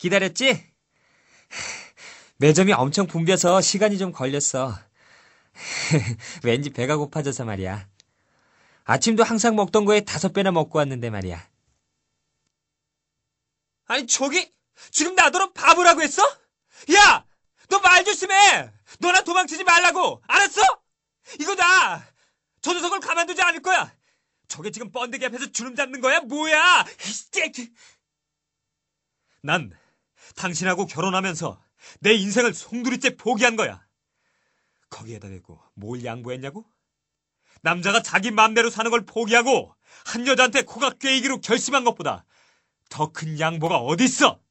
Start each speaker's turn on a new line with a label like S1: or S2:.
S1: 기다렸지? 매점이 엄청 붐벼서 시간이 좀 걸렸어. 왠지 배가 고파져서 말이야. 아침도 항상 먹던 거에 5배나 먹고 왔는데 말이야. 아니, 저기, 지금 나더러 바보라고 했어? 야! 너 말 조심해! 너나 도망치지 말라고! 알았어? 이거 나! 저 녀석을 가만두지 않을 거야! 저게 지금 번데기 앞에서 주름 잡는 거야? 뭐야! 난 당신하고 결혼하면서 내 인생을 송두리째 포기한 거야. 거기에다 대고 뭘 양보했냐고? 남자가 자기 맘대로 사는 걸 포기하고 한 여자한테 코가 꿰이기로 결심한 것보다 더 큰 양보가 어딨어?